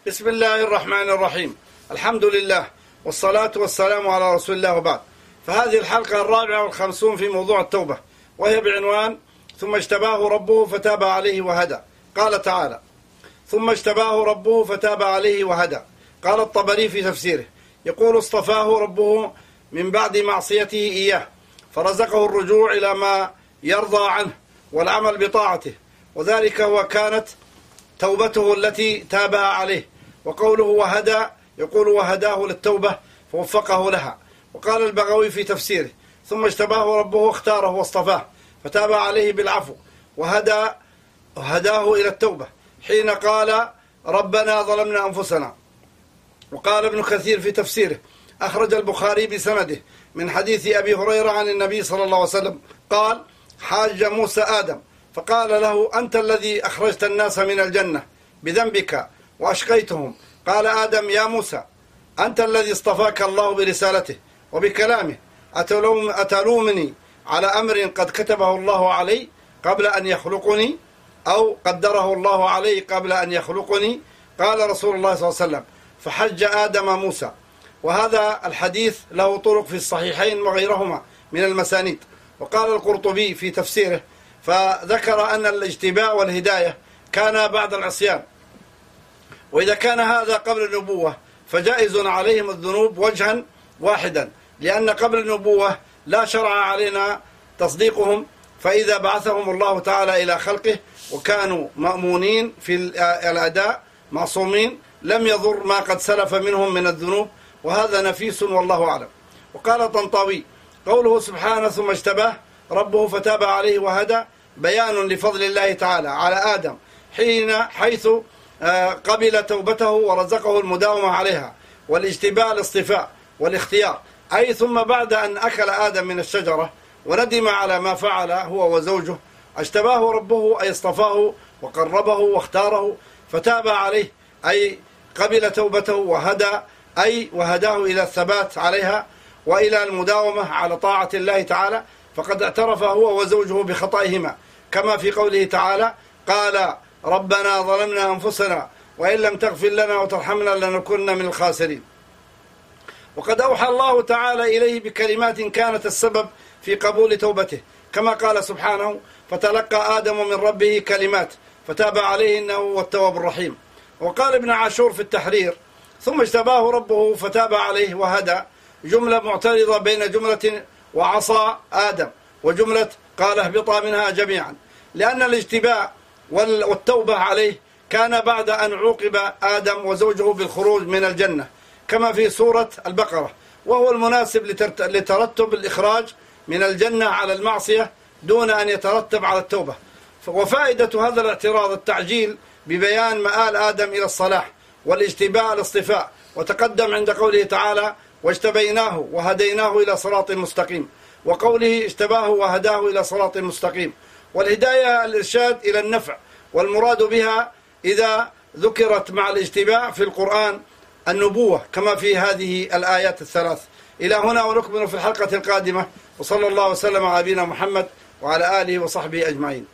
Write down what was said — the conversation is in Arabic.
بسم الله الرحمن الرحيم. الحمد لله والصلاة والسلام على رسول الله وبعد. فهذه الحلقة 54 في موضوع التوبة، وهي بعنوان ثم اجتباه ربه فتاب عليه وهدى. قال تعالى: ثم اجتباه ربه فتاب عليه وهدى. قال الطبري في تفسيره يقول: اصطفاه ربه من بعد معصيته إياه، فرزقه الرجوع إلى ما يرضى عنه والعمل بطاعته، وذلك هو كانت توبته التي تابها عليه. وقوله وهدى يقول وهداه للتوبة فوفقه لها. وقال البغوي في تفسيره: ثم اجتباه ربه اختاره واصطفاه فتاب عليه بالعفو وهداه إلى التوبة حين قال ربنا ظلمنا أنفسنا. وقال ابن كثير في تفسيره: أخرج البخاري بسنده من حديث أبي هريرة عن النبي صلى الله عليه وسلم قال: حاج موسى آدم فقال له: أنت الذي أخرجت الناس من الجنة بذنبك وأشقيتهم. قال آدم: يا موسى، أنت الذي اصطفاك الله برسالته وبكلامه، أتلومني على أمر قد كتبه الله علي قبل أن يخلقني، أو قدره الله علي قبل أن يخلقني؟ قال رسول الله صلى الله عليه وسلم: فحج آدم موسى. وهذا الحديث له طرق في الصحيحين وغيرهما من المسانيد. وقال القرطبي في تفسيره فذكر أن الاجتباء والهداية كان بعد العصيان، وإذا كان هذا قبل النبوة فجائز عليهم الذنوب وجها واحدا، لأن قبل النبوة لا شرع علينا تصديقهم، فإذا بعثهم الله تعالى إلى خلقه وكانوا مأمونين في الأداء معصومين لم يضر ما قد سلف منهم من الذنوب، وهذا نفيس والله أعلم. وقال طنطاوي: قوله سبحانه ثم اجتباه ربه فتاب عليه وهدى بيان لفضل الله تعالى على آدم حيث قبل توبته ورزقه المداومة عليها، والاجتباء الاصطفاء والاختيار، أي ثم بعد أن أكل آدم من الشجرة وندم على ما فعل هو وزوجه اجتباه ربه، أي اصطفاه وقربه واختاره، فتاب عليه أي قبل توبته، وهدى أي وهداه إلى الثبات عليها وإلى المداومة على طاعة الله تعالى، فقد اعترف هو وزوجه بخطئهما، كما في قوله تعالى: قال ربنا ظلمنا أنفسنا وإن لم تغفر لنا وترحمنا لنكن من الخاسرين. وقد أوحى الله تعالى إليه بكلمات كانت السبب في قبول توبته، كما قال سبحانه: فتلقى آدم من ربه كلمات فتاب عليه إنه هو التواب الرحيم. وقال ابن عاشور في التحرير: ثم اجتباه ربه فتاب عليه وهدى جملة معترضة بين جملة وعصى آدم وجملة قال اهبطا منها جميعا، لأن الاجتباء والتوبة عليه كان بعد أن عوقب آدم وزوجه بالخروج من الجنة، كما في سورة البقرة، وهو المناسب لترتب الإخراج من الجنة على المعصية دون أن يترتب على التوبة. وفائدة هذا الاعتراض التعجيل ببيان مآل آدم إلى الصلاح والاجتباء الاصطفاء، وتقدم عند قوله تعالى: واجتبيناه وهديناه إلى صراط مستقيم، وقوله اجتباه وهداه إلى صراط مستقيم. والهداية الإرشاد إلى النفع، والمراد بها إذا ذكرت مع الاجتباء في القرآن النبوة، كما في هذه الآيات الثلاث. إلى هنا ونكمل في الحلقة القادمة، وصلى الله وسلم على نبينا محمد وعلى آله وصحبه أجمعين.